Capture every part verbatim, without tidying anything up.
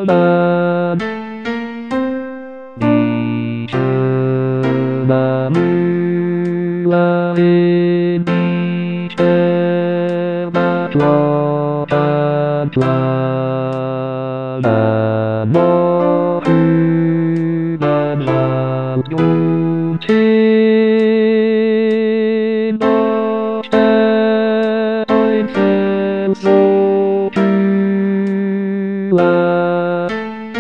bạn đi chờ bà mưa là em đi chờ bà cho ta cho bà mơ bà là dung trên nó sẽ ơi phèn số là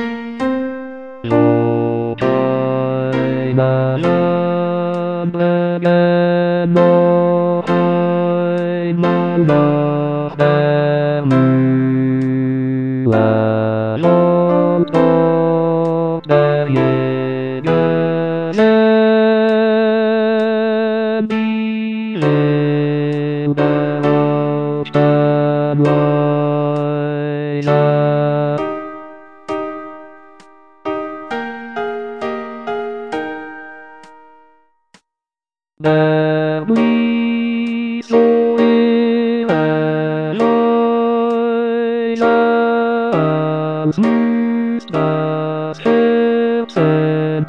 rồi trời bà lâm lên lên nó hai mà là đem là lo lo để ye ye lên đi lên đã ta lại là Nè đi rồi là lối là dư là xếp xếp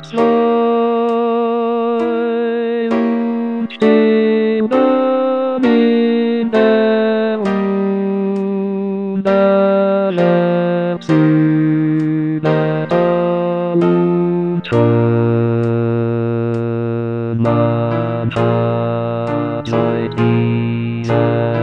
lối u trên đó bên em u đã lẹp sự đã u trời mà ta trời đi ra